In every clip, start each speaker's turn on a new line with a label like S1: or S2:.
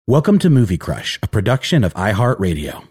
S1: Welcome to Movie Crush, a production of iHeartRadio.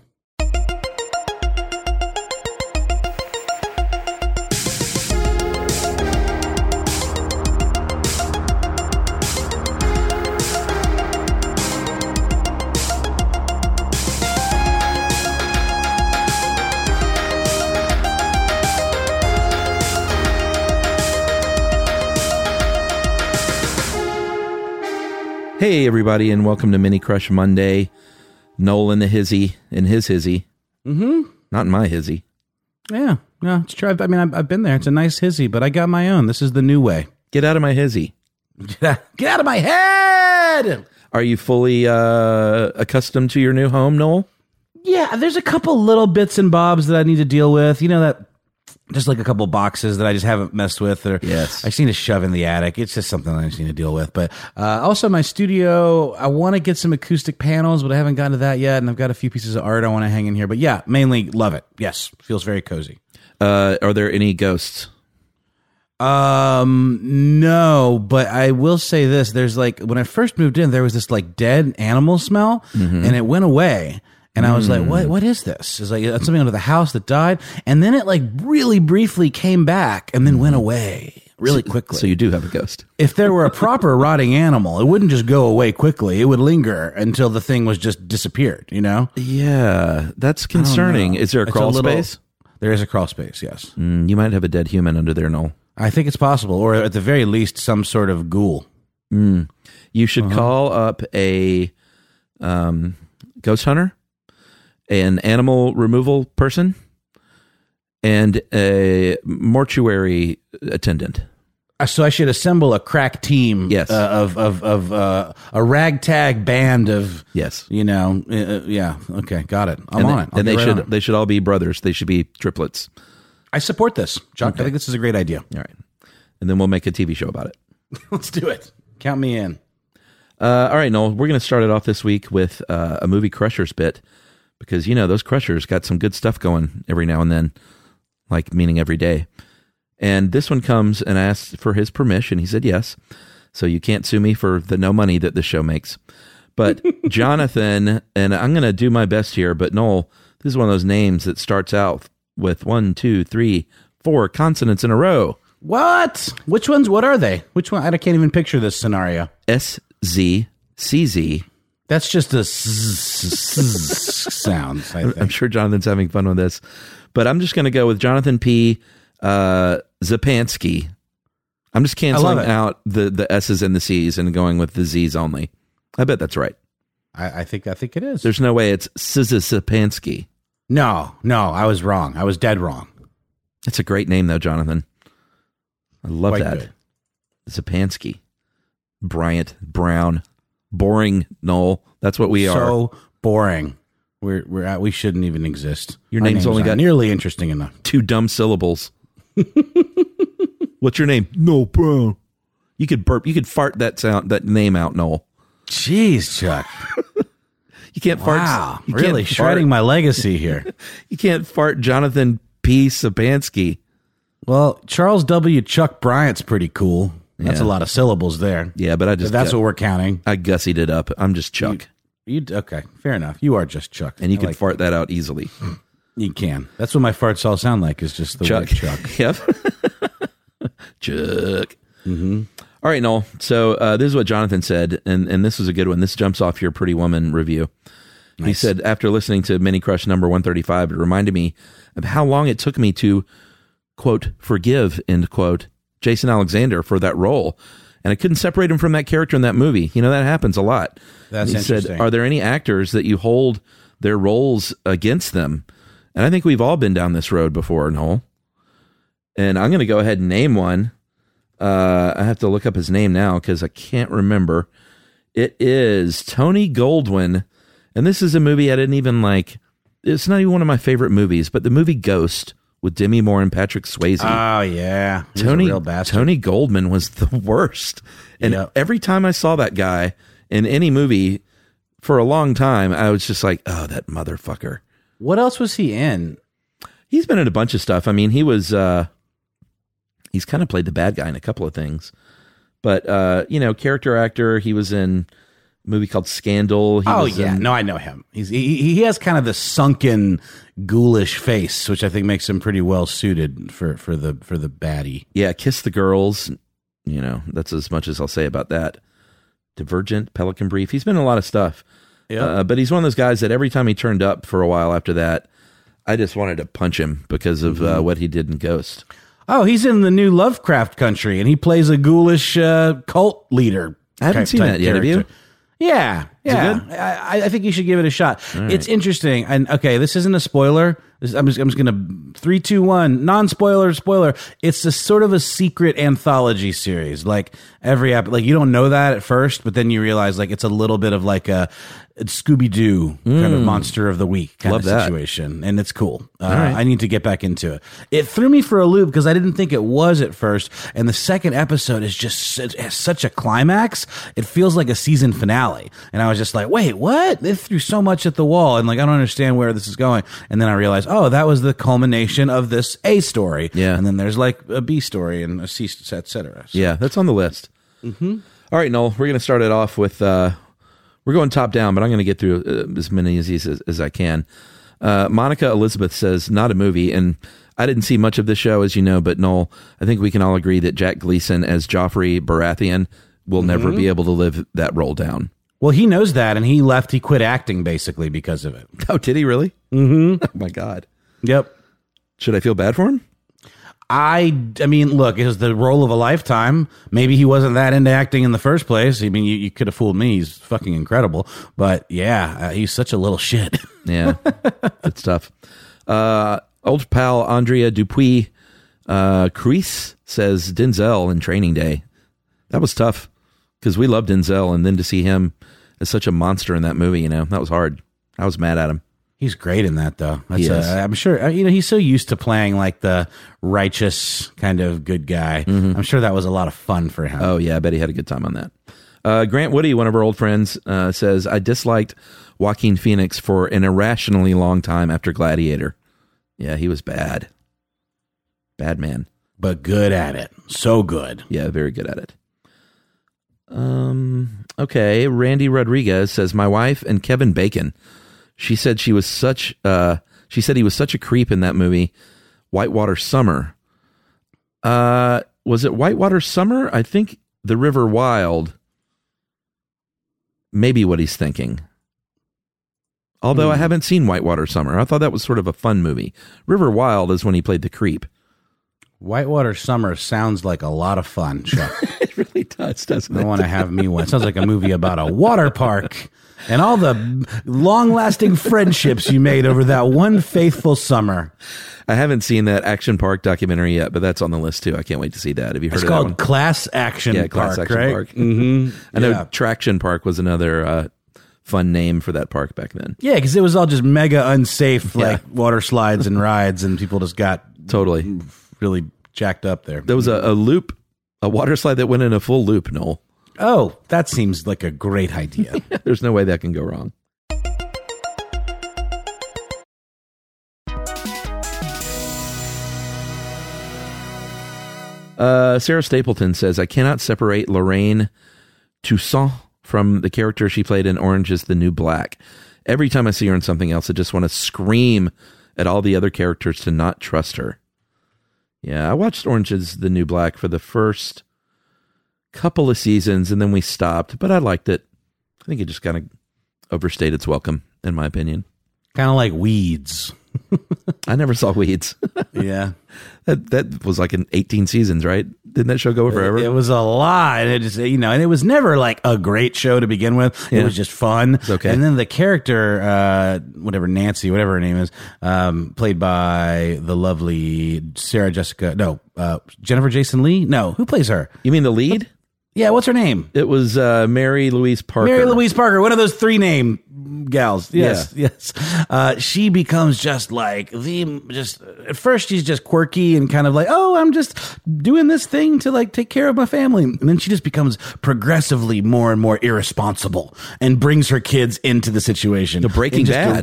S2: Hey, everybody, and welcome to Mini Crush Monday. Noel in the hizzy, in his hizzy.
S1: Mm-hmm.
S2: Not in my hizzy.
S1: Yeah, it's true. I mean, I've been there. It's a nice hizzy, but I got my own. This is the new way.
S2: Get out of my hizzy.
S1: Get out of my head!
S2: Are you fully accustomed to your new home, Noel?
S1: Yeah, there's a couple little bits and bobs that I need to deal with. You know, that just like a couple boxes that I just haven't messed with. Or
S2: Yes.
S1: I just need to shove in the attic. It's just something I just need to deal with. But also my studio, I want to get some acoustic panels, but I haven't gotten to that yet. And I've got a few pieces of art I want to hang in here. But yeah, mainly love it. Yes, feels very cozy.
S2: Are there any ghosts?
S1: No, but I will say this. There's like, when I first moved in, there was this like dead animal smell and it went away. And I was like, what is this? It's like something under the house that died. And then it like really briefly came back and then went away really quickly.
S2: So you do have a ghost.
S1: If there were a proper rotting animal, it wouldn't just go away quickly. It would linger until the thing was just disappeared, you know?
S2: Yeah, that's concerning. Is there a crawl space?
S1: There is a crawl space, yes.
S2: You might have a dead human under there, Noel.
S1: I think it's possible, or at the very least, some sort of ghoul.
S2: You should call up a ghost hunter, an animal removal person, and a mortuary attendant.
S1: So I should assemble a crack team,
S2: Yes.
S1: of a ragtag band of,
S2: Yes.
S1: you know, yeah, okay, got it. I'm on it. I'll
S2: And
S1: get right on it.
S2: they should all be brothers. They should be triplets.
S1: I support this, Chuck. I think this is a great idea.
S2: All right. And then we'll make a TV show about it.
S1: Let's do it. Count me in.
S2: All right, Noel, we're going to start it off this week with a movie Crushers bit because, you know, those Crushers got some good stuff going every now and then, like meaning every day. And this one comes and I asked for his permission. He said yes. So you can't sue me for the no money that this show makes. But Jonathan, and I'm going to do my best here, but Noel, this is one of those names that starts out with 1, 2, 3, 4 consonants in a row.
S1: What? Which ones? What are they? Which one? I can't even picture this scenario.
S2: SZCZ.
S1: That's just a sound, I think.
S2: I'm sure Jonathan's having fun with this, but I'm just going to go with Jonathan P. Zapansky. I'm just canceling out the S's and the C's and going with the Z's only. I bet that's right.
S1: I think it is.
S2: There's no way it's Zapansky.
S1: No, I was wrong. I was dead wrong.
S2: That's a great name, though, Jonathan. I love
S1: Quite
S2: that.
S1: good.
S2: Zapansky. Bryant, Brown, boring, Noel. That's what we are.
S1: So boring. We shouldn't even exist.
S2: Your
S1: Our
S2: name's only
S1: not
S2: got
S1: nearly interesting enough.
S2: 2 dumb syllables. What's your name? No, Brown. You could burp. You could fart that name out, Noel.
S1: Jeez, Chuck.
S2: You can't fart.
S1: Wow,
S2: You
S1: really
S2: can't
S1: shredding
S2: fart.
S1: my legacy here.
S2: You can't fart Jonathan P. Sapansky.
S1: Well, Charles W. Chuck Bryant's pretty cool. That's
S2: Yeah.
S1: a lot of syllables there.
S2: Yeah, but
S1: That's what we're counting.
S2: I gussied it up. I'm just Chuck.
S1: Okay, fair enough. You are just Chuck.
S2: And you
S1: I
S2: can
S1: like
S2: fart that out easily.
S1: You can. That's what my farts all sound like, is just the word Chuck.
S2: Yep. Chuck. Mm-hmm. All right, Noel. So this is what Jonathan said, and this was a good one. This jumps off your Pretty Woman review. Nice. He said, after listening to Mini Crush number 135, it reminded me of how long it took me to, quote, forgive, end quote, Jason Alexander for that role. And I couldn't separate him from that character in that movie. You know, that happens a lot.
S1: That's interesting.
S2: Said, are there any actors that you hold their roles against them? And I think we've all been down this road before, Noel. And I'm going to go ahead and name one. I have to look up his name now because I can't remember. It is Tony Goldwyn. And this is a movie I didn't even like. It's not even one of my favorite movies, but the movie Ghost with Demi Moore and Patrick Swayze.
S1: Oh, yeah. He's a real bastard.
S2: Tony Goldwyn was the worst. And every time I saw that guy in any movie for a long time, I was just like, oh, that motherfucker.
S1: What else was he in?
S2: He's been in a bunch of stuff. I mean, he was, he's kind of played the bad guy in a couple of things. But, character actor, he was in movie called Scandal. He was
S1: No, I know him. He has kind of the sunken, ghoulish face, which I think makes him pretty well suited for the baddie.
S2: Yeah, Kiss the Girls. That's as much as I'll say about that. Divergent, Pelican Brief. He's been in a lot of stuff.
S1: Yeah,
S2: but he's one of those guys that every time he turned up for a while after that, I just wanted to punch him because of what he did in Ghost.
S1: Oh, he's in the new Lovecraft Country, and he plays a ghoulish cult leader.
S2: I haven't seen that yet. Have you?
S1: Yeah. I think you should give it a shot. It's interesting. And okay, this isn't a spoiler. I'm just going to 3, 2, 1 non-spoiler spoiler. It's a sort of a secret anthology series. Like every like you don't know that at first, but then you realize like it's a little bit of like a Scooby-Doo kind of monster of the week kind of situation, and it's cool.
S2: Right.
S1: I need to get back into it. It threw me for a loop because I didn't think it was at first, and the second episode is just it has such a climax. It feels like a season finale, and I was just like, wait, what? They threw so much at the wall, and like I don't understand where this is going. And then I realized, oh, that was the culmination of this A story.
S2: Yeah,
S1: and then there's like a B story and a C, etc. So.
S2: Yeah, that's on the list. Mm-hmm. All right, Noel, we're going to start it off with. We're going top down, but I'm going to get through as many of these as I can. Monica Elizabeth says, not a movie. And I didn't see much of the show, as you know, but Noel, I think we can all agree that Jack Gleason as Joffrey Baratheon will never be able to live that role down.
S1: Well, he knows that, and he quit acting basically because of it.
S2: Oh, did he really?
S1: Mm-hmm.
S2: Oh, my God.
S1: Yep.
S2: Should I feel bad for him?
S1: I mean, look, it was the role of a lifetime. Maybe he wasn't that into acting in the first place. I mean, you could have fooled me. He's fucking incredible. But yeah, he's such a little shit.
S2: Yeah, good stuff. Old pal Andrea Dupuis Cruise says Denzel in Training Day. That was tough because we loved Denzel, and then to see him as such a monster in that movie, that was hard. I was mad at him.
S1: He's great in that, though.
S2: He is.
S1: I'm sure, he's so used to playing like the righteous kind of good guy. Mm-hmm. I'm sure that was a lot of fun for him.
S2: Oh, yeah. I bet he had a good time on that. Grant Woody, one of our old friends, says, I disliked Joaquin Phoenix for an irrationally long time after Gladiator. Yeah, he was bad. Bad man.
S1: But good at it. So good.
S2: Yeah, very good at it. Okay. Randy Rodriguez says, my wife and Kevin Bacon. She said he was such a creep in that movie, Whitewater Summer. Was it Whitewater Summer? I think The River Wild may be what he's thinking. Although I haven't seen Whitewater Summer. I thought that was sort of a fun movie. River Wild is when he played the creep.
S1: Whitewater Summer sounds like a lot of fun, Chuck.
S2: It really does, doesn't it?
S1: I want to have me one. It sounds like a movie about a water park and all the long-lasting friendships you made over that one faithful summer.
S2: I haven't seen that Action Park documentary yet, but that's on the list too. I can't wait to see that. Have you heard of that one?
S1: It's called Class Action Park,
S2: Class Action
S1: right?
S2: Park.
S1: Mm-hmm.
S2: I know Traction Park was another fun name for that park back then.
S1: Yeah, because it was all just mega unsafe, like water slides and rides, and people just got
S2: totally
S1: really jacked up there.
S2: There was a loop, a water slide that went in a full loop, Noel.
S1: Oh, that seems like a great idea.
S2: There's no way that can go wrong. Sarah Stapleton says, I cannot separate Lorraine Toussaint from the character she played in Orange is the New Black. Every time I see her in something else, I just want to scream at all the other characters to not trust her. Yeah, I watched Orange is the New Black for the first couple of seasons, and then we stopped, but I liked it. I think it just kind of overstayed its welcome, in my opinion.
S1: Kind of like Weeds.
S2: I never saw Weeds.
S1: Yeah.
S2: That was like in 18 seasons, right? Didn't that show go forever?
S1: It was a lot. It just, and it was never like a great show to begin with.
S2: Yeah.
S1: It was just fun.
S2: It's okay.
S1: And then the character, Nancy, whatever her name is, played by the lovely Jennifer Jason Leigh. No, who plays her?
S2: You mean the lead?
S1: Yeah, what's her name?
S2: It was Mary Louise Parker.
S1: Mary Louise Parker, one of those three name gals. Yes, yes. She becomes just like at first she's just quirky and kind of like, oh, I'm just doing this thing to like take care of my family. And then she just becomes progressively more and more irresponsible and brings her kids into the situation.
S2: The Breaking Bad.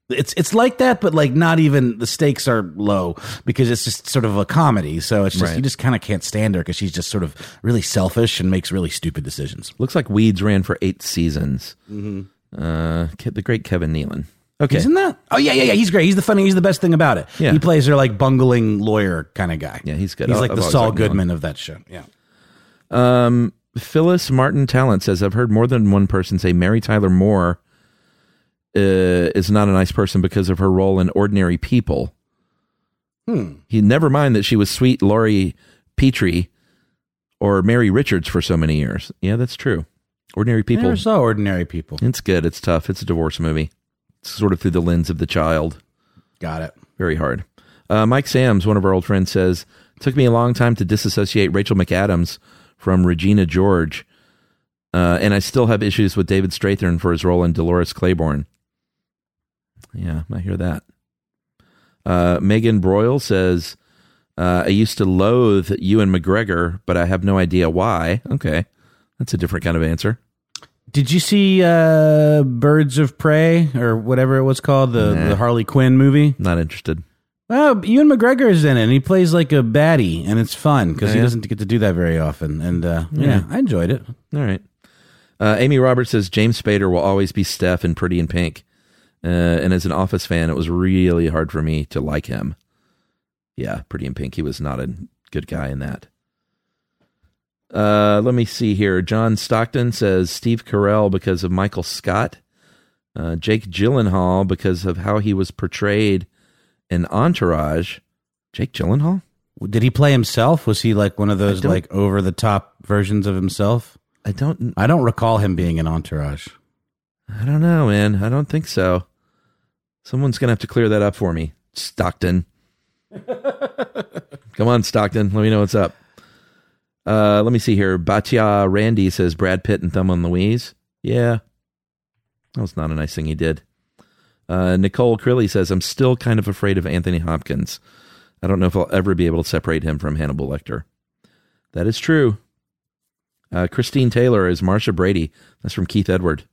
S1: It's like that, but like not even the stakes are low because it's just sort of a comedy. So it's just
S2: Right.
S1: you just kind of can't stand her because she's just sort of really selfish and makes really stupid decisions.
S2: Looks like Weeds ran for 8 seasons. The great Kevin Nealon. Okay.
S1: Isn't that? Oh yeah. He's great. He's the best thing about it.
S2: Yeah.
S1: He plays her like bungling lawyer kind of guy.
S2: Yeah, he's good.
S1: He's
S2: I've
S1: like the
S2: always
S1: Saul
S2: liked Nealon.
S1: Goodman of that show. Yeah.
S2: Phyllis Martin Talent says, I've heard more than one person say Mary Tyler Moore is not a nice person because of her role in Ordinary People. He never mind that she was sweet Laurie Petrie or Mary Richards for so many years. Yeah, that's true. Ordinary People.
S1: Never saw Ordinary People.
S2: It's good. It's tough. It's a divorce movie. It's sort of through the lens of the child.
S1: Got it.
S2: Very hard. Mike Sams, one of our old friends, says, took me a long time to disassociate Rachel McAdams from Regina George. And I still have issues with David Strathairn for his role in Dolores Claiborne. Yeah, I hear that. Megan Broyle says, I used to loathe Ewan McGregor, but I have no idea why. Okay. That's a different kind of answer.
S1: Did you see Birds of Prey or whatever it was called, the Harley Quinn movie?
S2: Not interested.
S1: Well, Ewan McGregor is in it, and he plays like a baddie, and it's fun because he
S2: Yeah.
S1: doesn't get to do that very often. And yeah, I enjoyed it.
S2: All right. Amy Roberts says, James Spader will always be Steph in Pretty in Pink. And as an Office fan, it was really hard for me to like him. Yeah, Pretty in Pink. He was not a good guy in that. Let me see here. John Stockton says Steve Carell because of Michael Scott. Jake Gyllenhaal because of how he was portrayed in Entourage. Jake Gyllenhaal?
S1: Did he play himself? Was he like one of those
S2: don't-
S1: like over the top versions of himself?
S2: I don't
S1: I don't recall him being in Entourage.
S2: know, man. I don't think so. Someone's going to have to clear that up for me. Stockton. Come on, Stockton. Let me know what's up. Let me see here. Batya Randy says Brad Pitt and Thelma and Louise. Yeah. That was not a nice thing he did. Nicole Crilly says, I'm still kind of afraid of Anthony Hopkins. I don't know if I'll ever be able to separate him from Hannibal Lecter. That is true. Christine Taylor is Marsha Brady. That's from Keith Edward.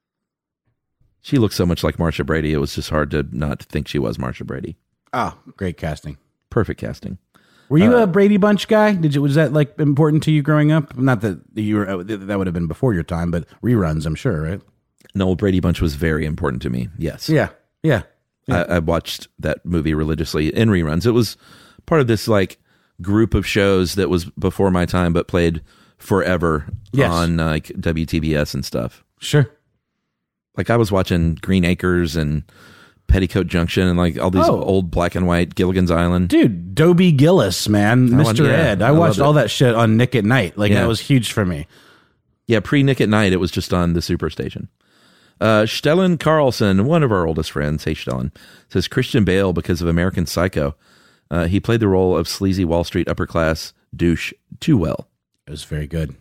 S2: She looks so much like Marsha Brady, it was just hard to not think she was Marsha Brady.
S1: Oh, great casting.
S2: Perfect casting.
S1: Were you a Brady Bunch guy? Was that like important to you growing up? Not that you were. That would have been before your time, but reruns, I'm sure, right?
S2: No, Brady Bunch was very important to me. Yes.
S1: Yeah.
S2: I watched that movie religiously in reruns. It was part of this like group of shows that was before my time, but played forever
S1: Yes.
S2: on like WTBS and stuff.
S1: Sure.
S2: Like I was watching Green Acres and Petticoat Junction and like all these old black and white Gilligan's Island.
S1: Dude, Dobie Gillis, man, Mr. Ed. I watched all that shit on Nick at Night. Like that was huge for me.
S2: Yeah, pre-Nick at Night, it was just on the Superstation. Stellan Carlson, one of our oldest friends, hey Stellan, says Christian Bale because of American Psycho. He played the role of sleazy Wall Street upper class douche too well.
S1: It was very good.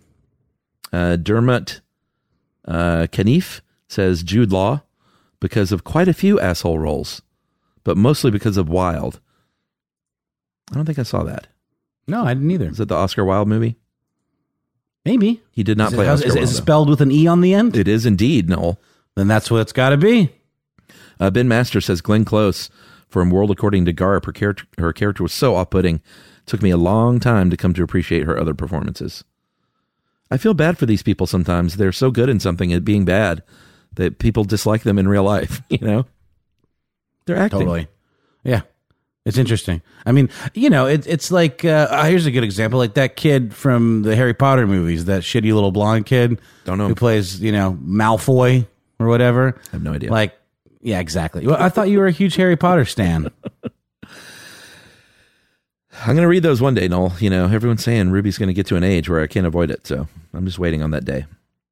S2: Dermot Knief says Jude Law because of quite a few asshole roles, but mostly because of Wild. I don't think I saw that.
S1: No, I didn't either.
S2: Is it the Oscar Wilde movie?
S1: Maybe.
S2: He did not play
S1: Is
S2: Oscar
S1: it
S2: Wilde.
S1: spelled with an E on the end?
S2: It is indeed, Noel.
S1: Then that's what it's got to be.
S2: Ben Master says Glenn Close from World According to Garp. Her character was so off-putting. It took me a long time to come to appreciate her other performances. I feel bad for these people sometimes. They're so good in something at being bad that people dislike them in real life, you know? They're acting.
S1: Totally. Yeah. It's interesting. I mean, you know, it's like, here's a good example. Like that kid from the Harry Potter movies, that shitty little blonde kid.
S2: Don't know.
S1: Who plays, you know, Malfoy or whatever.
S2: I have no idea.
S1: Like, yeah, exactly. Well, I thought you were a huge Harry Potter stan.
S2: I'm going to read those one day, Noel. You know, everyone's saying Ruby's going to get to an age where I can't avoid it. So I'm just waiting on that day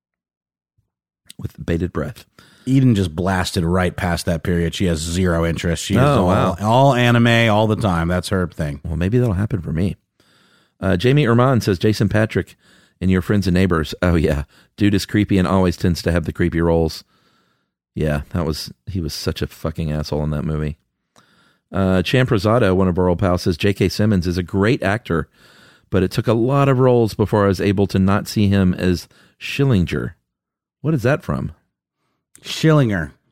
S2: with bated breath.
S1: Eden just blasted right past that period. She has zero interest. She is
S2: wow.
S1: all anime all the time. That's her thing.
S2: Well, maybe that'll happen for me. Jamie Erman says Jason Patrick in Your Friends and Neighbors. Oh, yeah. Dude is creepy and always tends to have the creepy roles. Yeah, he was such a fucking asshole in that movie. Champ Rosado, one of our old pals, says J.K. Simmons is a great actor, but it took a lot of roles before I was able to not see him as Schillinger. What is that from?
S1: Schillinger.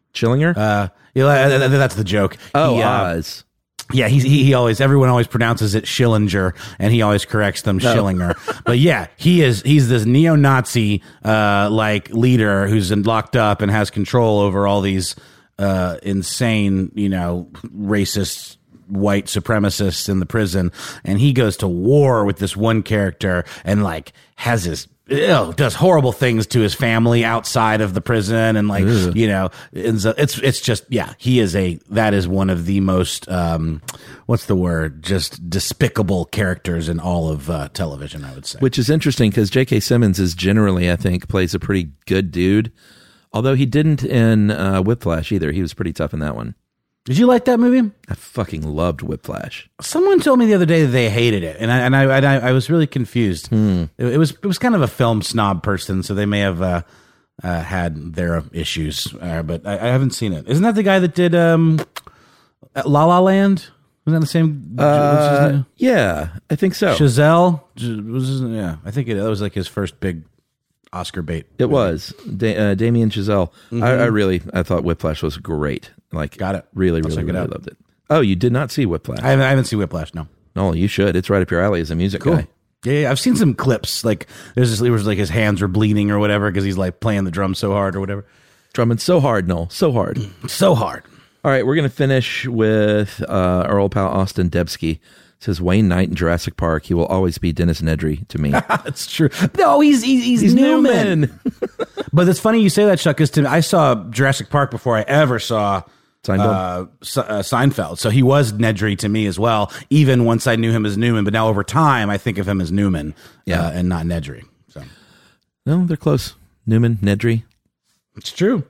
S2: Schillinger?
S1: That's the joke.
S2: Oz.
S1: Yeah, everyone always pronounces it Schillinger, and he always corrects them Schillinger. But yeah, he's this neo-Nazi like leader who's locked up and has control over all these insane, racist white supremacists in the prison, and he goes to war with this one character and like has his does horrible things to his family outside of the prison, and like it's just that is one of the most what's the word, just despicable characters in all of television, I would say.
S2: Which is interesting because J.K. Simmons is generally, I think, plays a pretty good dude, although he didn't in Whiplash either. He was pretty tough in that one.
S1: Did you like that movie?
S2: I fucking loved Whiplash.
S1: Someone told me the other day that they hated it, and I was really confused. It was kind of a film snob person, so they may have had their issues, but I haven't seen it. Isn't that the guy that did La La Land? Was that the same? What's his name?
S2: Yeah, I think so.
S1: Chazelle? I think that was like his first big Oscar bait.
S2: It was Damien Chazelle. I thought Whiplash was great. Like,
S1: got it.
S2: Really loved it. Oh, you did not see Whiplash?
S1: I haven't seen Whiplash. No.
S2: No, you should. It's right up your alley as a music guy.
S1: Yeah, I've seen some clips. Like there's this, it was like his hands were bleeding or whatever because he's like playing the drums so hard or whatever.
S2: Drumming so hard, Noel, so hard,
S1: so hard.
S2: All right, we're gonna finish with our old pal Austin Debski. Says Wayne Knight in Jurassic Park. He will always be Dennis Nedry to me.
S1: That's true. No, he's Newman. But it's funny you say that, Chuck, because I saw Jurassic Park before I ever saw Seinfeld. So he was Nedry to me as well, even once I knew him as Newman. But now over time, I think of him as Newman and not Nedry. So.
S2: No, they're close. Newman, Nedry.
S1: It's true.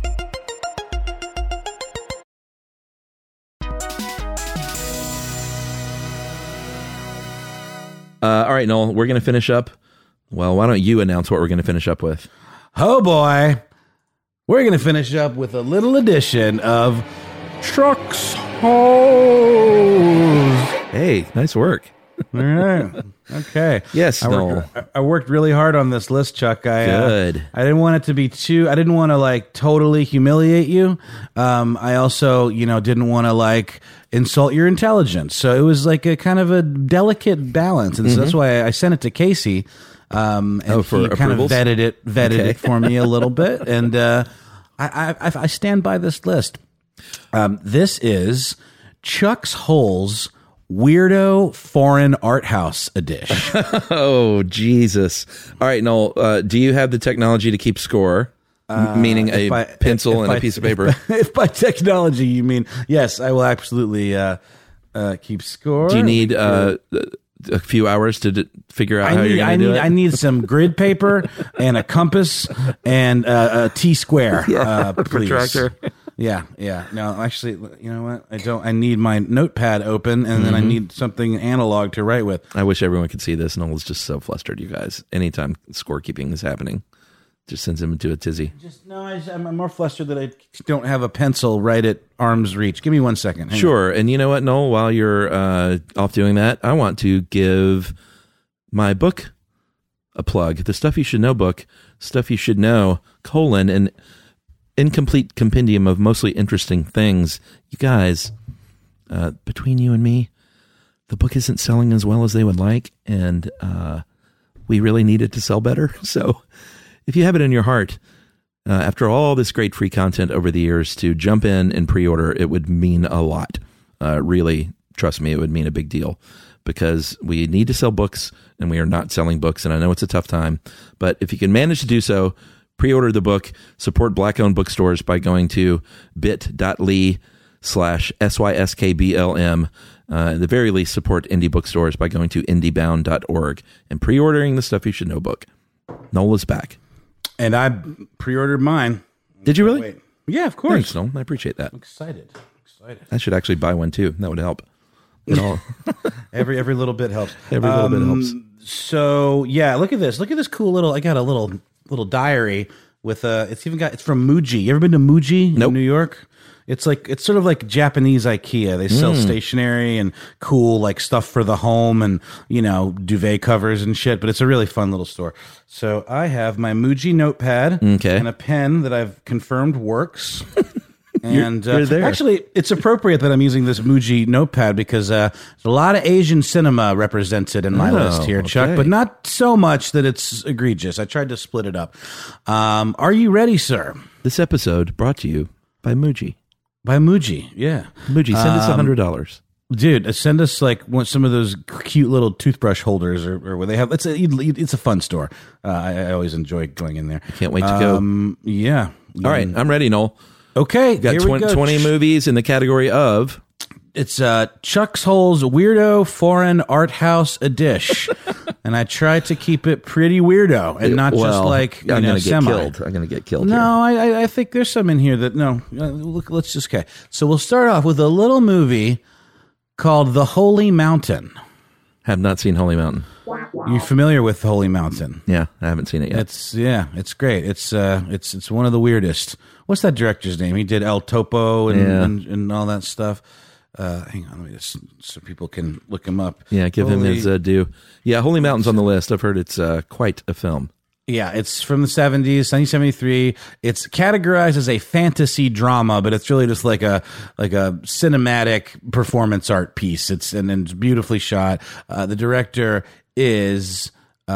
S2: All right, Noel, we're going to finish up. Well, why don't you announce what we're going to finish up with?
S1: Oh, boy. We're going to finish up with a little edition of Chuck's Holes.
S2: Hey, nice work.
S1: All right. Okay.
S2: Yes,
S1: I worked really hard on this list, Chuck.
S2: Good.
S1: I didn't want it to be I didn't want to like totally humiliate you. I also, didn't want to like insult your intelligence. So it was like a kind of a delicate balance. And so that's why I sent it to Casey. And
S2: for
S1: he
S2: approvals?
S1: kind of vetted it for me a little bit. And I stand by this list. This is Chuck's Holes Weirdo Foreign Art House edition.
S2: Oh, Jesus. All right, Noel, do you have the technology to keep score? Meaning a pencil and a piece of paper.
S1: If by technology you mean, yes, I will absolutely keep score.
S2: Do you need a few hours to figure out how you're going to do it?
S1: I need some grid paper and a compass and a T-square.
S2: Protractor.
S1: Yeah. No, actually, you know what? I need my notepad open, and then I need something analog to write with.
S2: I wish everyone could see this. Noel's just so flustered, you guys. Anytime scorekeeping is happening, just sends him into a tizzy.
S1: I'm more flustered that I don't have a pencil right at arm's reach. Give me 1 second.
S2: Sure. And you know what, Noel? While you're off doing that, I want to give my book a plug. The Stuff You Should Know book, Stuff You Should Know, an incomplete compendium of mostly interesting things. You guys, between you and me, the book isn't selling as well as they would like, and we really need it to sell better. So if you have it in your heart, after all this great free content over the years, to jump in and pre-order, it would mean a lot. Really, trust me, it would mean a big deal, because we need to sell books, and we are not selling books, and I know it's a tough time, but if you can manage to do so, pre-order the book, support Black-owned bookstores by going to bit.ly/SYSKBLM. At the very least, support indie bookstores by going to indiebound.org and pre-ordering the Stuff You Should Know book. Noel is back.
S1: And I pre-ordered mine.
S2: Did you really?
S1: Wait. Yeah, of course.
S2: Thanks, Noel. I appreciate that.
S1: I'm excited.
S2: I should actually buy one too. That would help. All.
S1: Every little bit helps.
S2: Every little bit helps.
S1: So yeah, look at this. Look at this cool little. I got a little diary with it's from Muji. You ever been to Muji in New York? It's sort of like Japanese IKEA. They sell stationery and cool like stuff for the home and duvet covers and shit, but it's a really fun little store. So I have my Muji notepad and a pen that I've confirmed works. And
S2: You're there.
S1: actually, it's appropriate that I'm using this Muji notepad because there's a lot of Asian cinema represented in my list here, Chuck,
S2: okay.
S1: but not so much that it's egregious. I tried to split it up. Are you ready, sir?
S2: This episode brought to you by Muji.
S1: By Muji, yeah.
S2: Muji, send us $100.
S1: Dude, send us like some of those cute little toothbrush holders, or where they have. It's a fun store. I always enjoy going in there.
S2: Can't wait to go.
S1: Yeah.
S2: All right, I'm ready, Noel.
S1: Okay,
S2: Got
S1: here we go.
S2: 20 movies in the category of...
S1: It's Chuck's Hole's Weirdo Foreign Art House Edition, and I try to keep it pretty weirdo and not just like
S2: I'm going to get
S1: semi.
S2: killed. I'm going to get killed.
S1: No, I think there's some in here that look, let's just okay. So we'll start off with a little movie called The Holy Mountain.
S2: Have not seen Holy Mountain.
S1: You familiar with The Holy Mountain?
S2: Yeah, I haven't seen it yet.
S1: It's great. It's one of the weirdest. What's that director's name? He did El Topo and all that stuff. Hang on, let me just so people can look him up.
S2: Yeah, give him his due. Yeah, Holy Mountain's on the list. I've heard it's quite a film.
S1: Yeah, it's from the 70s, 1973. It's categorized as a fantasy drama, but it's really just like a cinematic performance art piece. It's beautifully shot. The director is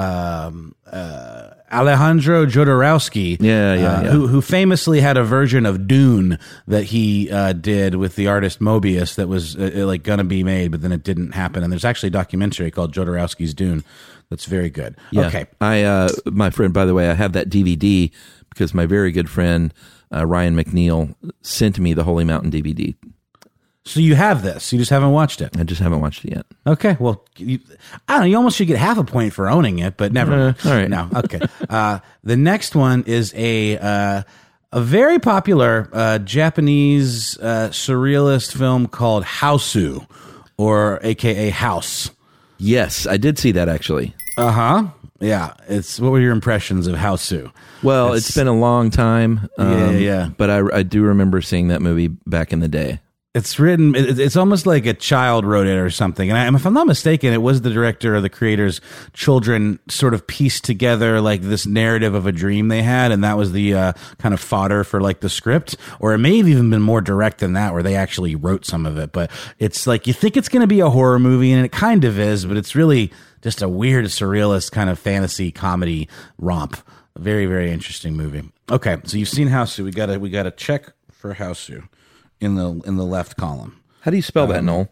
S1: Alejandro Jodorowsky, who famously had a version of Dune that he did with the artist Mobius that was like going to be made, but then it didn't happen. And there's actually a documentary called Jodorowsky's Dune that's very good.
S2: Yeah.
S1: Okay.
S2: My friend, by the way, I have that DVD because my very good friend, Ryan McNeil, sent me the Holy Mountain DVD.
S1: So you have this. You just haven't watched it.
S2: I just haven't watched it yet.
S1: Okay. Well, I don't know. You almost should get half a point for owning it, but never mind.
S2: All right.
S1: No. Okay. The next one is a very popular Japanese surrealist film called Hausu, or AKA House.
S2: Yes, I did see that actually.
S1: Uh-huh. Yeah. What were your impressions of Hausu?
S2: Well, it's been a long time.
S1: Yeah.
S2: But I do remember seeing that movie back in the day.
S1: It's written, it's almost like a child wrote it or something. And if I'm not mistaken, it was the director or the creator's children sort of pieced together like this narrative of a dream they had. And that was the kind of fodder for like the script. Or it may have even been more direct than that, where they actually wrote some of it. But it's like, you think it's going to be a horror movie, and it kind of is, but it's really just a weird, surrealist kind of fantasy comedy romp. A very, very interesting movie. Okay. So you've seen Hausu. We got to check for Hausu. In the left column.
S2: How do you spell that, Noel?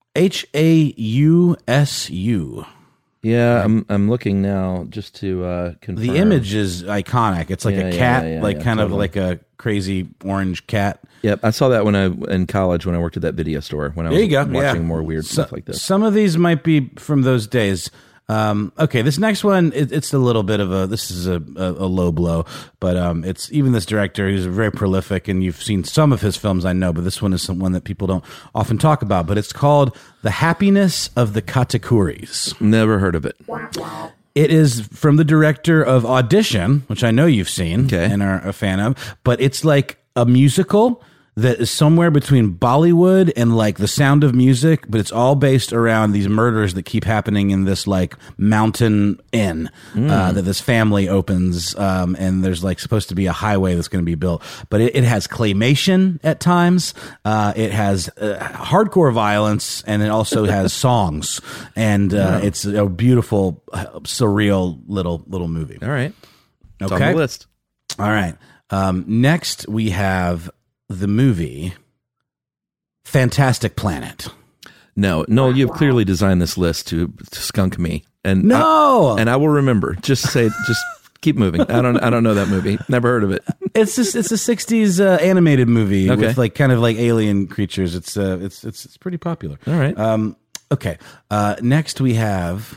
S1: Hausu.
S2: Yeah, I'm looking now just to confirm.
S1: The image is iconic. It's like a cat,
S2: totally.
S1: like a crazy orange cat.
S2: Yep, I saw that in college when I worked at that video store when I was watching more weird stuff like this.
S1: Some of these might be from those days. Okay, this next one, it's a little bit of this is a low blow, but it's even this director who's very prolific, and you've seen some of his films, I know, but this one is one that people don't often talk about, but it's called The Happiness of the Katakuris.
S2: Never heard of it.
S1: It is from the director of Audition, which I know you've seen and are a fan of, but it's like a musical that is somewhere between Bollywood and like The Sound of Music, but it's all based around these murders that keep happening in this like mountain inn that this family opens, and there's like supposed to be a highway that's going to be built, but it has claymation at times, it has hardcore violence, and it also has songs, and it's a beautiful, surreal little movie.
S2: All right, it's
S1: okay,
S2: on the list.
S1: All right. Next we have the movie Fantastic Planet.
S2: No, you've clearly designed this list to skunk me, and
S1: I
S2: will remember. Just keep moving. I don't know that movie. Never heard of it.
S1: It's a 60s animated movie with like kind of like alien creatures. It's pretty popular.
S2: All right.
S1: Okay. Next we have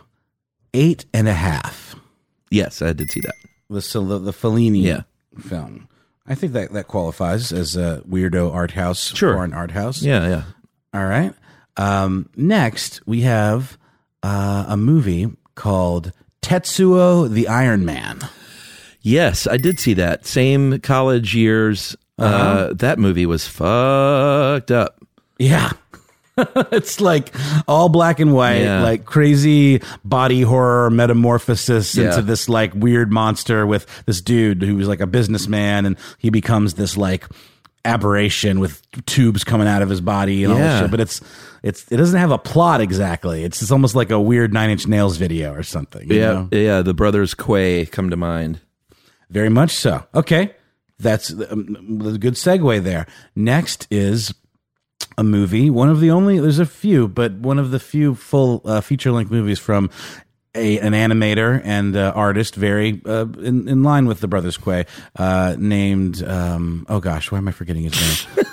S1: 8.5.
S2: Yes, I did see that.
S1: The Fellini film. I think that qualifies as a weirdo art house, foreign art house.
S2: Yeah.
S1: All right. Next, we have a movie called Tetsuo the Iron Man.
S2: Yes, I did see that. Same college years. That movie was fucked up.
S1: Yeah. It's like all black and white, like crazy body horror metamorphosis into this like weird monster with this dude who was like a businessman, and he becomes this like aberration with tubes coming out of his body and all this shit. But it doesn't have a plot exactly. It's almost like a weird Nine Inch Nails video or something. You know?
S2: Yeah. The brothers Quay come to mind.
S1: Very much so. Okay, that's a good segue there. Next is a movie. There's a few, but one of the few full feature-length movies from an animator and artist, very in line with the Brothers Quay, named oh gosh, why am I forgetting his name?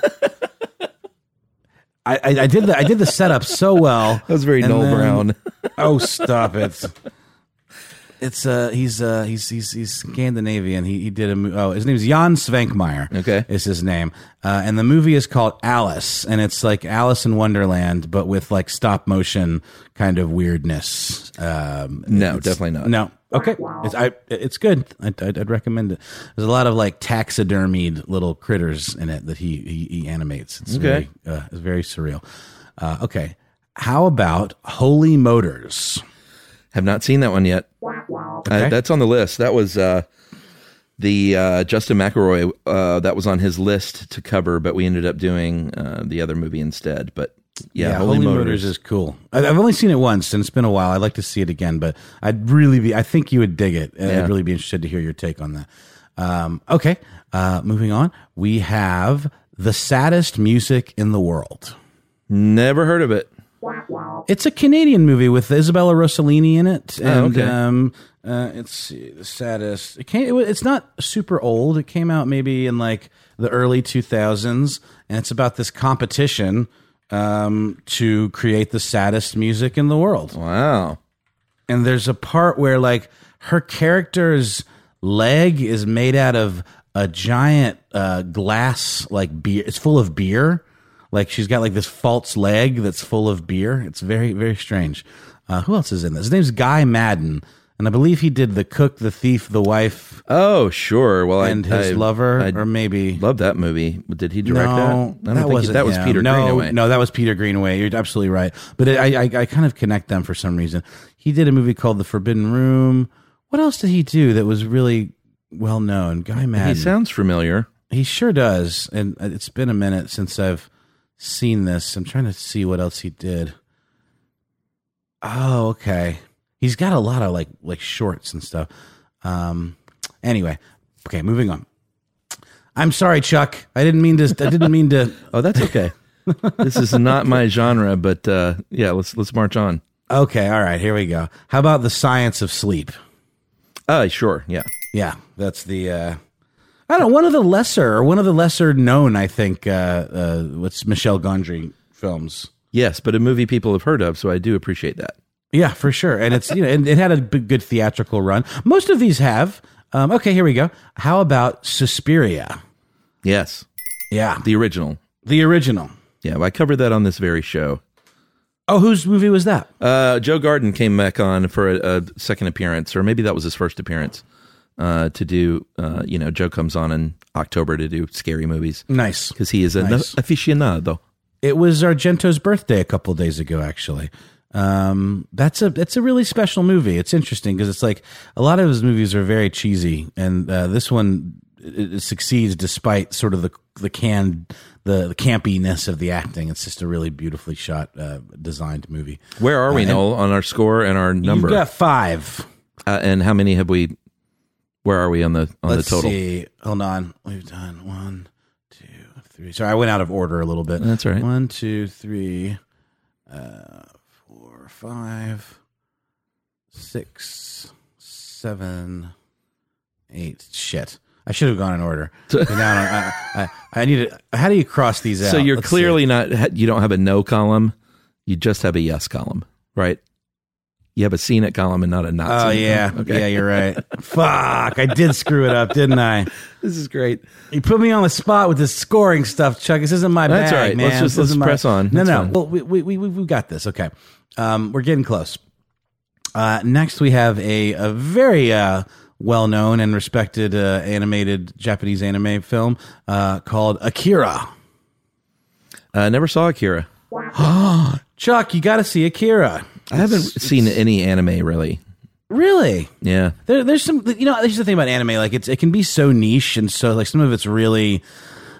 S1: I did the setup so well.
S2: That was very Noel Brown.
S1: Oh, stop it! It's he's Scandinavian. He did his name's Jan Svankmajer.
S2: Okay,
S1: is his name, and the movie is called Alice, and it's like Alice in Wonderland, but with like stop motion kind of weirdness.
S2: No, definitely not.
S1: No, okay, it's good. I'd recommend it. There's a lot of like taxidermied little critters in it that he animates. It's
S2: okay.
S1: It's very surreal. Okay, how about Holy Motors?
S2: Have not seen that one yet.
S1: Okay.
S2: That's on the list. That was the Justin McElroy. That was on his list to cover, but we ended up doing the other movie instead. But yeah,
S1: Holy Motors is cool. I've only seen it once, and it's been a while. I'd like to see it again, but I think you would dig it. I'd really be interested to hear your take on that. Okay, moving on. We have The Saddest Music in the World.
S2: Never heard of it.
S1: It's a Canadian movie with Isabella Rossellini in it, and it's the saddest. It's not super old. It came out maybe in like the early 2000s, and it's about this competition to create the saddest music in the world.
S2: Wow!
S1: And there's a part where like her character's leg is made out of a giant glass like beer. It's full of beer. Like she's got like this false leg that's full of beer. It's very, very strange. Who else is in this? His name's Guy Madden, and I believe he did The Cook, The Thief, The Wife.
S2: Oh, sure. Well,
S1: and his lover, or maybe
S2: love that movie. Did he direct that?
S1: That wasn't.
S2: That was Peter Greenaway.
S1: No, that was Peter Greenaway. You're absolutely right. But I kind of connect them for some reason. He did a movie called The Forbidden Room. What else did he do that was really well known? Guy Madden.
S2: He sounds familiar.
S1: He sure does. And it's been a minute since I've seen this. I'm trying to see what else he did. Oh, okay. He's got a lot of like shorts and stuff. Anyway, okay, moving on. I'm sorry, Chuck. I didn't mean to.
S2: Oh, that's okay. This is not my genre, but yeah, let's march on.
S1: Okay, all right, here we go. How about The Science of Sleep?
S2: Sure, yeah.
S1: Yeah, that's the I don't know, one of the lesser known, I think, what's Michel Gondry films.
S2: Yes, but a movie people have heard of, so I do appreciate that.
S1: Yeah, for sure. And it's, and it had a good theatrical run. Most of these have. Okay, here we go. How about Suspiria?
S2: Yes.
S1: Yeah.
S2: The original.
S1: Yeah,
S2: well, I covered that on this very show.
S1: Oh, whose movie was that?
S2: Joe Garden came back on for a second appearance, or maybe that was his first appearance, to do, Joe comes on in October to do scary movies.
S1: Nice.
S2: Because he is an aficionado.
S1: It was Argento's birthday a couple days ago, actually. That's a really special movie. It's interesting because it's like a lot of his movies are very cheesy, and this one it succeeds despite sort of the campiness of the acting. It's just a really beautifully shot, designed movie.
S2: Where are we, Noel, on our score and our number?
S1: You've got 5.
S2: And how many have we? Where are we on the total?
S1: Let's see. Hold on. We've done 1, 2, 3. Sorry, I went out of order a little bit.
S2: That's all right.
S1: 1, 2, 3, 4, 5, 6, 7, 8. Shit. I should have gone in order. I need to. How do you cross these out?
S2: So you're
S1: Let's
S2: clearly
S1: see.
S2: not. You don't have a no column. You just have a yes column, right? You have a seen it column and not a not seen it.
S1: Oh yeah,
S2: column. Okay.
S1: yeah, you're right. Fuck, I did screw it up, didn't I?
S2: This is great.
S1: You put me on the spot with this scoring stuff, Chuck. This isn't my
S2: That's
S1: bag,
S2: all right.
S1: man.
S2: Let's press on.
S1: No,
S2: That's
S1: no.
S2: fine.
S1: Well, we got this. Okay, we're getting close. Next, we have a very well-known and respected animated Japanese anime film called Akira.
S2: Never saw Akira.
S1: Chuck, you got to see Akira.
S2: I haven't seen any anime really.
S1: Really?
S2: Yeah.
S1: There's some, there's the thing about anime, like it can be so niche, and so like some of it's really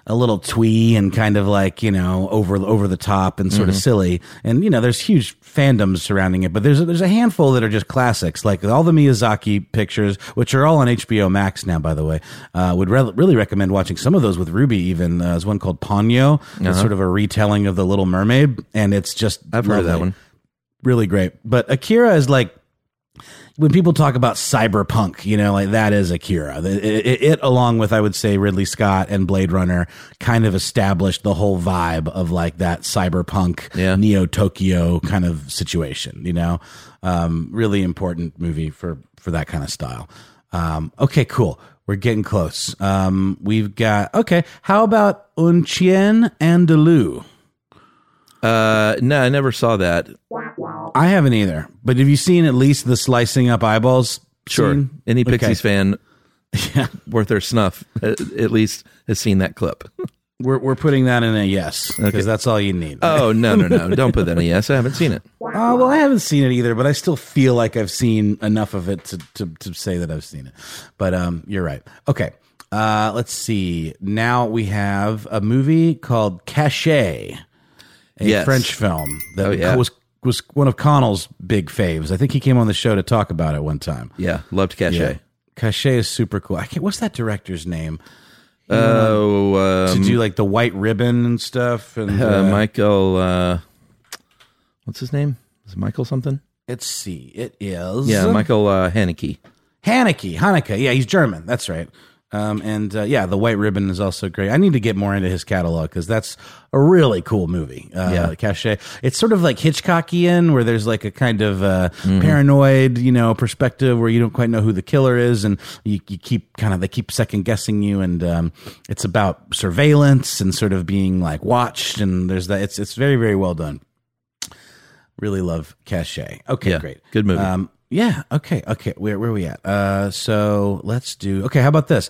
S1: a little twee and kind of like, over the top and sort of silly. And, there's huge fandoms surrounding it, but there's a handful that are just classics, like all the Miyazaki pictures, which are all on HBO Max now, by the way. Would really recommend watching some of those with Ruby even. There's one called Ponyo. It's sort of a retelling of The Little Mermaid, and it's just
S2: I've heard of that one.
S1: Really great. But Akira is like, when people talk about cyberpunk, like that is Akira. It, along with, I would say, Ridley Scott and Blade Runner, kind of established the whole vibe of like that cyberpunk, Neo Tokyo kind of situation. Really important movie for that kind of style. Okay, cool. We're getting close. We've got how about Un Chien Andalou?
S2: No, I never saw that.
S1: I haven't either. But have you seen at least the slicing up eyeballs?
S2: Sure.
S1: Scene?
S2: Any Pixies fan worth their snuff at least has seen that clip.
S1: We're putting that in a yes, because that's all you need.
S2: Oh, no. Don't put that in a yes. I haven't seen it.
S1: Well, I haven't seen it either, but I still feel like I've seen enough of it to say that I've seen it. But you're right. Okay. Let's see. Now we have a movie called Cachet, a French film that was one of Connell's big faves. I think he came on the show to talk about it one time.
S2: Yeah, loved Cachet. Yeah.
S1: Cachet is super cool. What's that director's name?
S2: To
S1: do like the White Ribbon and stuff. And
S2: Michael, what's his name? Is it Michael something?
S1: Let's see. It is.
S2: Yeah, Michael Haneke.
S1: Haneke. Yeah, he's German. That's right. The White Ribbon is also great. I need to get more into his catalog because that's a really cool movie. Cachet. It's sort of like Hitchcockian, where there's like a kind of paranoid, perspective where you don't quite know who the killer is, and you keep they keep second guessing you, and it's about surveillance and sort of being like watched, and there's that. It's very, very well done. Really love Cachet. Okay, great,
S2: good movie.
S1: Yeah. Okay. Where are we at? So let's do. Okay. How about this?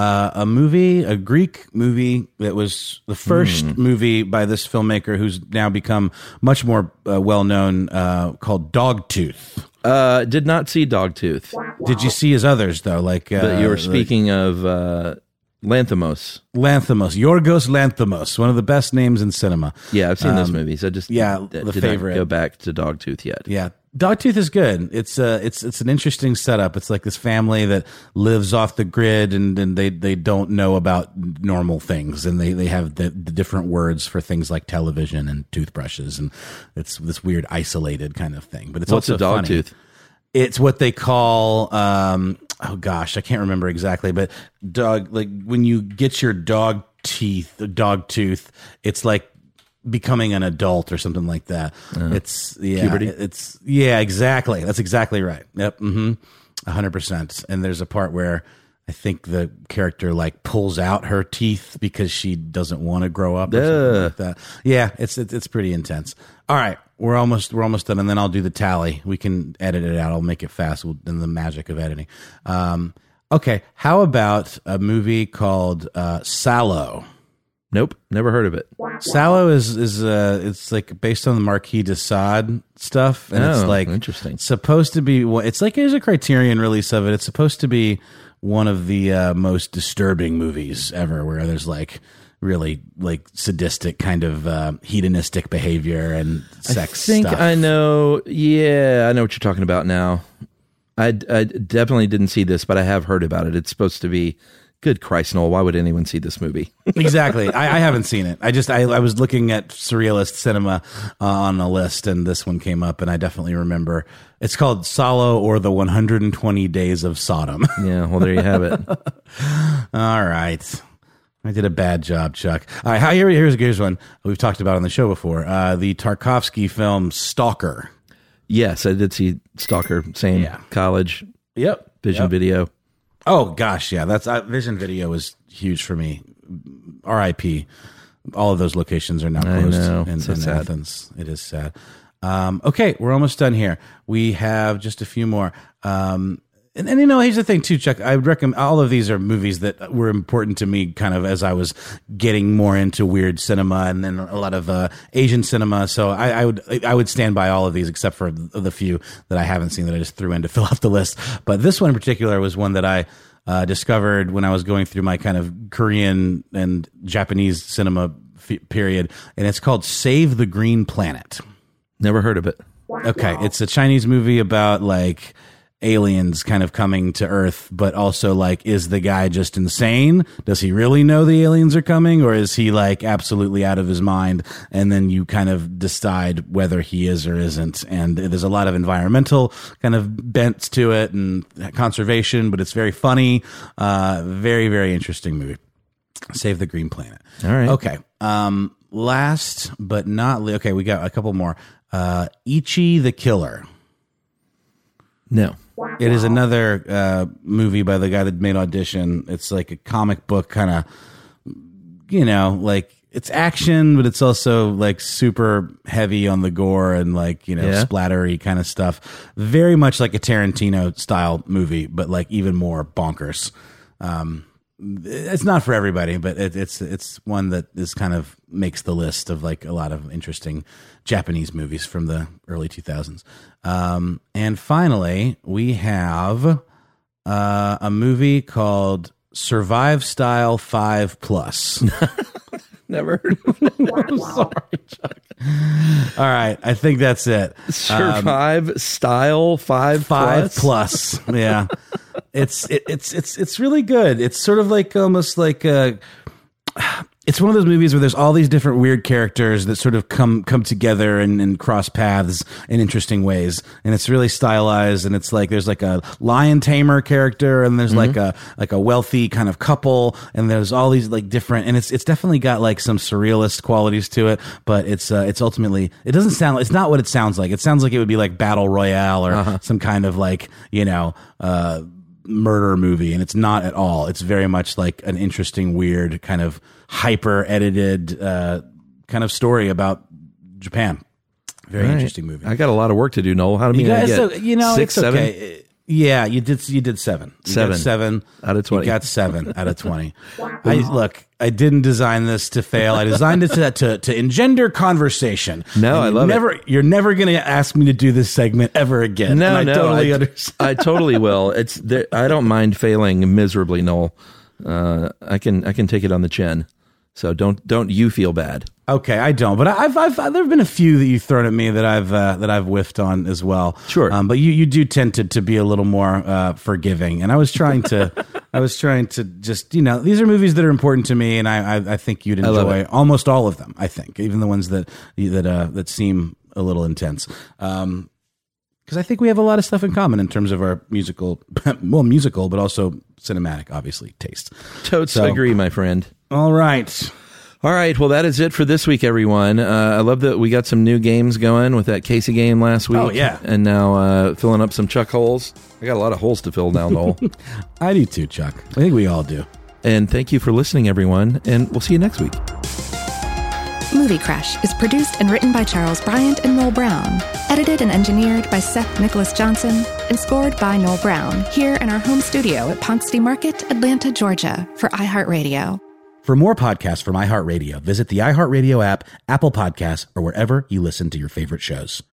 S1: A Greek movie that was the first movie by this filmmaker who's now become much more well known, called Dogtooth.
S2: Did not see Dogtooth.
S1: Did you see his others though? Like
S2: you were speaking of Lanthimos.
S1: Yorgos Lanthimos, one of the best names in cinema.
S2: Yeah, I've seen those movies. I just
S1: the favorite.
S2: Not go back to Dogtooth yet.
S1: Yeah. Dogtooth is good. It's an interesting setup. It's like this family that lives off the grid, and they don't know about normal things, and they have the different words for things like television and toothbrushes, and it's this weird isolated kind of thing. But it's
S2: What's
S1: also
S2: a Dogtooth?
S1: Funny. It's what they call oh gosh, I can't remember exactly, but when you get your dog tooth, it's like becoming an adult or something like that. It's
S2: puberty.
S1: Exactly. That's exactly right. Yep. 100%. And there's a part where I think the character like pulls out her teeth because she doesn't want to grow up or something like that. Yeah, it's pretty intense. All right, we're almost done, and then I'll do the tally. We can edit it out. I'll make it fast in the magic of editing. Okay, how about a movie called Salò?
S2: Nope, never heard of it.
S1: Salò is it's like based on the Marquis de Sade stuff, and it's like
S2: interesting.
S1: Supposed to be. It's like there's a Criterion release of it. It's supposed to be one of the most disturbing movies ever, where there's like really like sadistic kind of hedonistic behavior and sex.
S2: I think
S1: stuff.
S2: I know. Yeah, I know what you're talking about now. I definitely didn't see this, but I have heard about it. It's supposed to be. Good Christ, Noel, why would anyone see this movie?
S1: Exactly. I haven't seen it. I was looking at surrealist cinema on a list, and this one came up, and I definitely remember. It's called Salò, or the 120 Days of Sodom.
S2: Yeah, well, there you have it.
S1: All right. I did a bad job, Chuck. All right, here's one we've talked about on the show before. The Tarkovsky film Stalker.
S2: Yes, I did see Stalker. Same college.
S1: Yep.
S2: Vision Video.
S1: Oh gosh, yeah, that's Vision Video was huge for me. R.I.P. All of those locations are now closed in Athens. It is sad. Okay, we're almost done here. We have just a few more. And here's the thing too, Chuck. I would recommend all of these are movies that were important to me kind of as I was getting more into weird cinema and then a lot of Asian cinema. So I would stand by all of these except for the few that I haven't seen that I just threw in to fill out the list. But this one in particular was one that I discovered when I was going through my kind of Korean and Japanese cinema period, and it's called Save the Green Planet.
S2: Never heard of it.
S1: Okay, it's a Chinese movie about like aliens kind of coming to Earth, but also like, is the guy just insane? Does he really know the aliens are coming, or is he like absolutely out of his mind? And then you kind of decide whether he is or isn't. And there's a lot of environmental kind of bents to it and conservation, but it's very funny. Very, very interesting movie. Save the Green Planet.
S2: All right.
S1: Okay. Last but not least, okay, we got a couple more. Ichi the Killer.
S2: No.
S1: It is another movie by the guy that made Audition. It's like a comic book kind of, like it's action, but it's also like super heavy on the gore and like, splattery kind of stuff. Very much like a Tarantino style movie, but like even more bonkers. It's not for everybody, but it's one that is kind of makes the list of like a lot of interesting Japanese movies from the early 2000s. And finally, we have a movie called Survive Style 5+.
S2: Never heard of it.
S1: I'm sorry, Chuck. All right, I think that's it.
S2: Survive Style 5+.
S1: Yeah. It's really good. It's sort of like almost like it's one of those movies where there's all these different weird characters that sort of come together and cross paths in interesting ways. And it's really stylized. And it's like there's like a lion tamer character, and there's like a wealthy kind of couple, and there's all these like different. And it's definitely got like some surrealist qualities to it. But it's ultimately, it doesn't sound. It's not what it sounds like. It sounds like it would be like Battle Royale or some kind of like murder movie, and it's not at all. It's very much like an interesting, weird, kind of hyper edited kind of story about Japan. Very interesting movie.
S2: I got a lot of work to do, Noel. How many I get? 6,
S1: it's
S2: 7?
S1: Okay. Yeah, you did 7. You got 7
S2: out of 20.
S1: You got 7 out of 20. I didn't design this to fail. I designed it to engender conversation.
S2: No, I love it.
S1: You're never going to ask me to do this segment ever again.
S2: No,
S1: I totally understand.
S2: I totally will. I don't mind failing miserably, Noel. I can take it on the chin. So don't you feel bad.
S1: Okay, I don't, but I've there've been a few that you've thrown at me that I've whiffed on as well.
S2: Sure,
S1: but you do tend to be a little more forgiving, and I was trying to just these are movies that are important to me, and I think you'd enjoy almost all of them. I think even the ones that seem a little intense. Because I think we have a lot of stuff in common in terms of our musical, but also cinematic, obviously, taste.
S2: Totes agree, my friend.
S1: All right.
S2: Well, that is it for this week, everyone. I love that we got some new games going with that Casey game last week.
S1: Oh, yeah.
S2: And now filling up some Chuck holes. I got a lot of holes to fill now, Noel.
S1: I do too, Chuck. I think we all do.
S2: And thank you for listening, everyone. And we'll see you next week.
S3: Movie Crush is produced and written by Charles Bryant and Noel Brown. Edited and engineered by Seth Nicholas Johnson. And scored by Noel Brown here in our home studio at Ponce City Market, Atlanta, Georgia for iHeartRadio.
S1: For more podcasts from iHeartRadio, visit the iHeartRadio app, Apple Podcasts, or wherever you listen to your favorite shows.